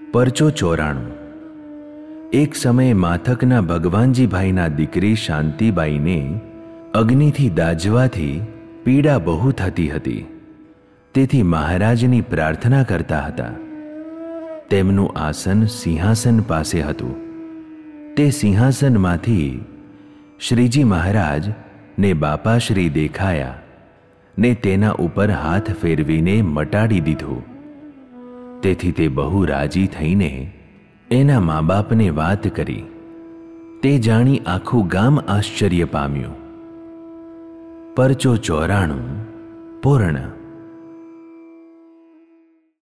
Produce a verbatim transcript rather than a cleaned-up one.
પરચો ચોરાણું. એક સમયે માથકના ભગવાનજીભાઈના દીકરી શાંતિબાઈને અગ્નિથી દાઝવાથી પીડા બહુ થતી હતી. તેથી મહારાજની પ્રાર્થના કરતા હતા. તેમનું આસન સિંહાસન પાસે હતું. તે સિંહાસનમાંથી શ્રીજી મહારાજ ને બાપાશ્રી દેખાયા ને તેના ઉપર હાથ ફેરવીને મટાડી દીધું. તેથી તે બહુ રાજી થઈને એના મા બાપને વાત કરી. તે જાણી આખું ગામ આશ્ચર્ય પામ્યું. પરચો ચોરાણું પૂર્ણ.